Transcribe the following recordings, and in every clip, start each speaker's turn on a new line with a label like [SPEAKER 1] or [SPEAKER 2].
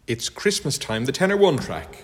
[SPEAKER 1] It's Christmas Time, the Tenor One track.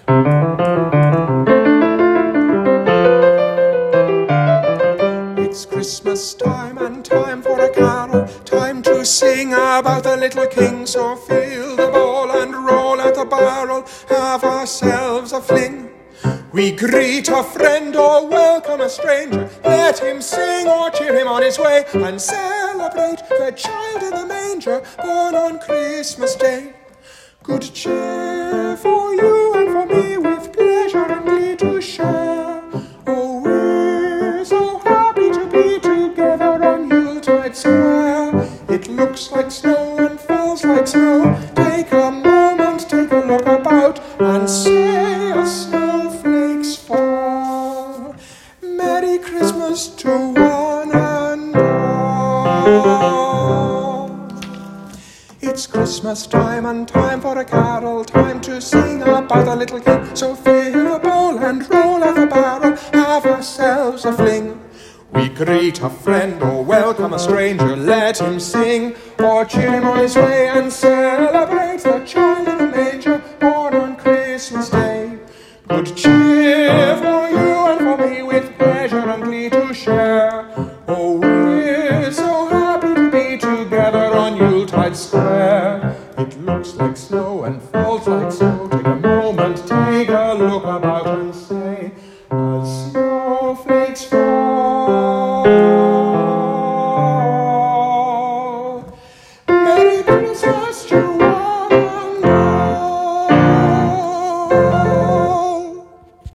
[SPEAKER 1] It's Christmas time and time for a carol, time to sing about the little king. So fill the bowl and roll out the barrel, have ourselves a fling. We greet a friend or welcome a stranger, let him sing or cheer him on his way, and celebrate the child in the manger, born on Christmas Day. Good cheer for you and for me, with pleasure and glee to share. Oh, we're so happy to be together on Yuletide Square. It looks like snow and falls like snow. Take a moment, take a look about, and say a snowflakes fall. Merry Christmas to one and all. It's Christmas time and time for a carol, time to sing about the little king. So fill a bowl and roll out the barrel, have ourselves a fling. We greet a friend or welcome a stranger, let him sing or cheer him on his way, and celebrate the child in the manger, born on Christmas Day. Good cheer